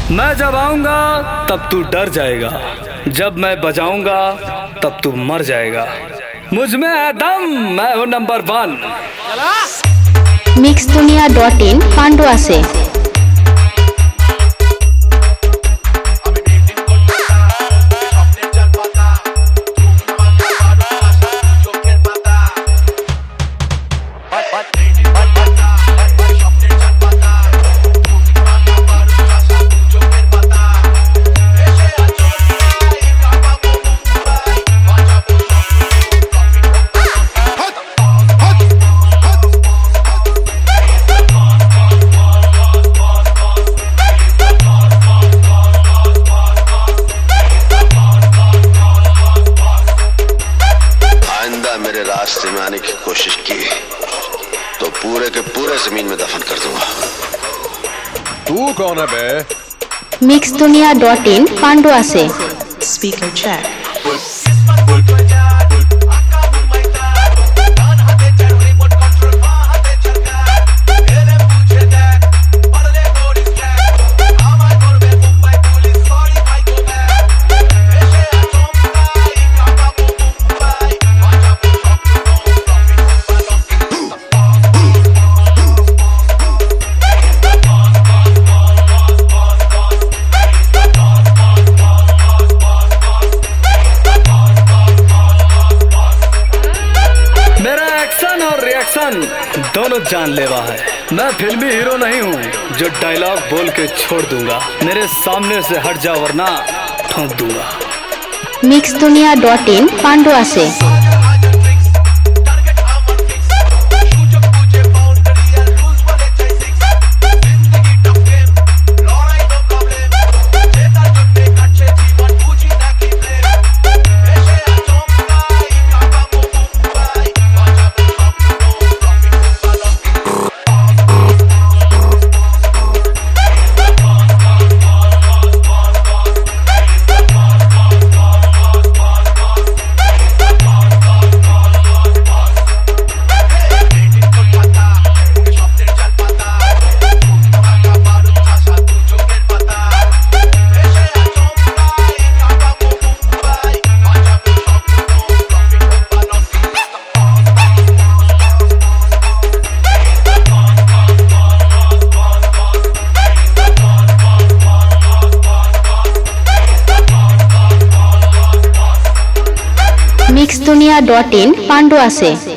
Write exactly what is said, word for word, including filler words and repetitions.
मैं जब आऊंगा तब तू डर जाएगा, जब मैं बजाऊंगा तब तू मर जाएगा। मुझ में है दम, मैं हूँ नंबर वन। मिक्स दुनिया डॉट इन पांडुआ से। मेरे रास्ते में आने की कोशिश की तो पूरे के पूरे जमीन में दफन कर दूंगा। तू कौन है बे? मिक्स दुनिया डॉट इन पांडुआ से। Speaker check. दोनों जानलेवा है। मैं फिल्मी हीरो नहीं हूँ जो डायलॉग बोल के छोड़ दूंगा। मेरे सामने से हट जा वरना ठोक दूंगा। मिक्स दुनिया डॉट इन पांडुआ से। मिक्स दुनिया डॉट इन पांडुआ से।